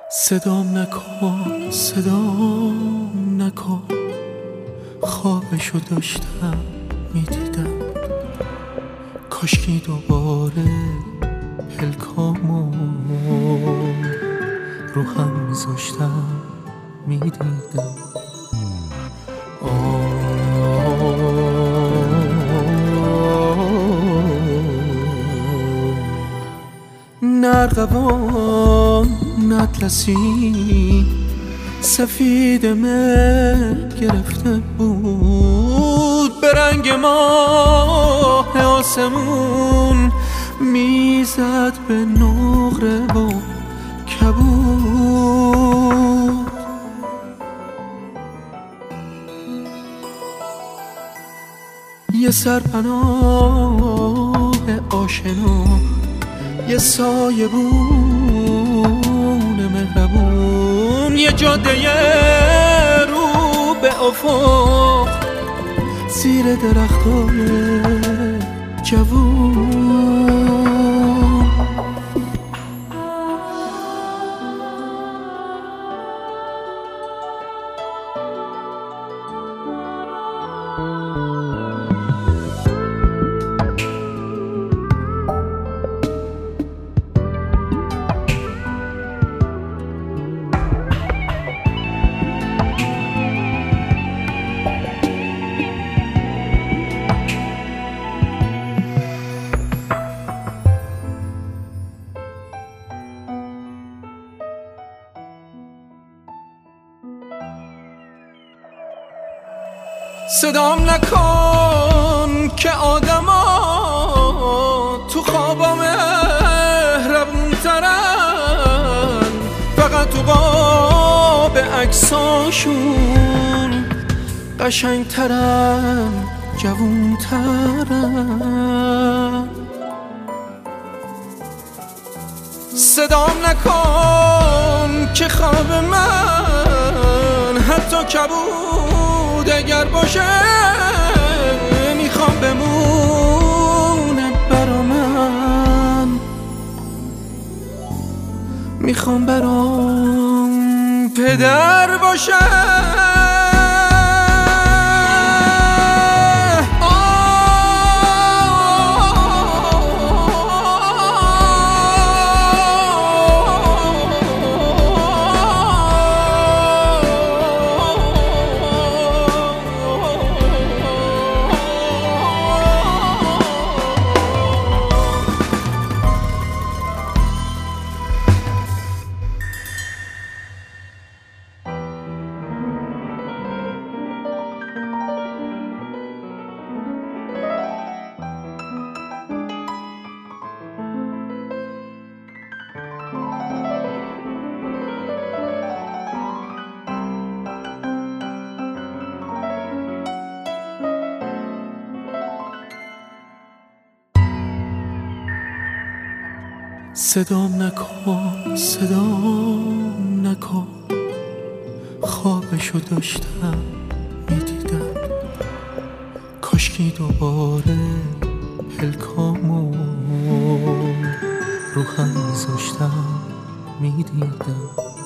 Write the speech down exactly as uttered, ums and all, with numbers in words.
صدام نکن صدام نکن، خوابشو داشتم میدیدم، کاشکی دوباره پلکامو رو هم میذاشتم میدیدم. نرقبان اطلسی سفید مه گرفته بود، به رنگ ماه آسمون میزد به نقره و کبود. یه سرپناه آشنا، یه سایه بون مهربون، یه جاده رو به افق زیر درختای جوون. صدام نکن که آدما تو خوابا مهربون ترن، فقط تو قاب عکساشون قشنگ ترن، جوون ترن. صدام نکن که خواب من حتی کبود اگر باشه میخوام بمونه برا من، میخوام برام پدر باشه. صدام نکن صدام نکن، خوابشو داشتم میدیدم، کاشکی دوباره پلکامو رو هم میذاشتم میدیدم.